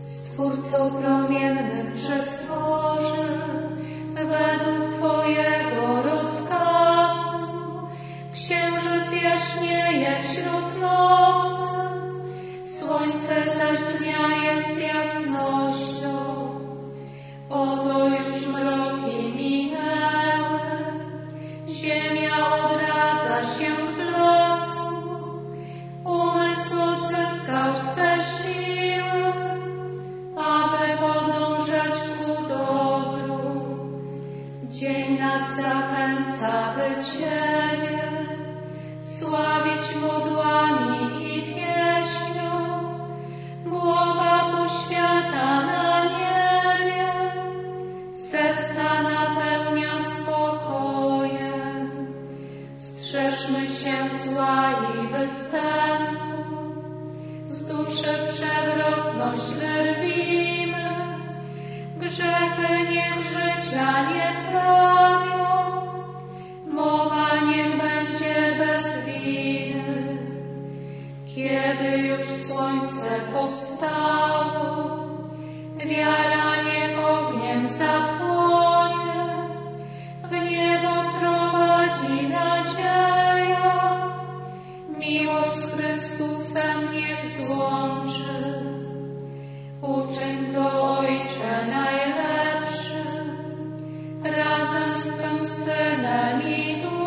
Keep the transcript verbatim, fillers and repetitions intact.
Stwórco promienny przestworzy, według Twojego rozkazu księżyc jaśnieje wśród nocy, słońce zaś dnia jest jasnością. Oto już mroki minęły, ziemia odradza się w blasku, umysł odzyskał swe siły, aby podążać ku dobru. Dzień nas zachęca, by Ciebie sławić modłami i pieśnią, błoga poświata na niebie, serca napełnia spokojem. Strzeżmy się zła i występu, z duszy przewrotność wyrwijmy, grzechy niech życia nie prawią, mowa niech będzie bez winy. Kiedy już słońce powstało, wiara niech ogniem zapłonie, w niebo prowadzi nadzieja, miłość z Chrystusem niech złączy. Uczyń to, Ojcze najlepszy, razem z Twym Synem i Duchem,